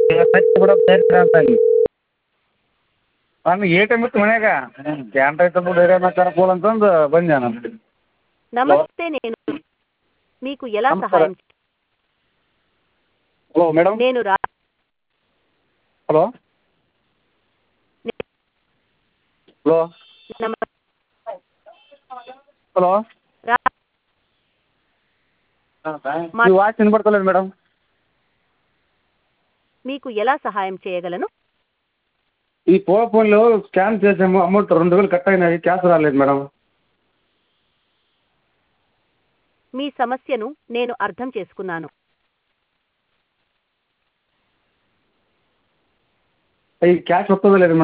ಕೂಡ ಬೇರೆ ಅಂತ ನಾನು ಎ ಟಿ ಎಮ್ ಇತ್ತು ಮನ್ಯಾಗ ಕ್ಯಾಂಟ್ ಐತಂದು ಬೇರೆ ಕರ್ಕೋಲ್ ಅಂತಂದು ಬಂದೆ ನಾನು. నమస్తే, నేను మీకు ఎలా నమస్కారం. సహాయం హలో మేడం. నేను హలో హలో నమ- హలో రా- మీ వాయిస్ వినపడతలేదు మేడం. మీకు ఎలా సహాయం చేయగలను? ఈ ఫోన్లో స్కాన్ చేసాము, అమౌంట్ 2000 కట్ అయినాయి, క్యాష్ రాలేదు మేడం. మీ సమస్యను నేను అర్థం చేసుకున్నాను. ఈ క్యాష్ వస్తుందో లేదు మేడం.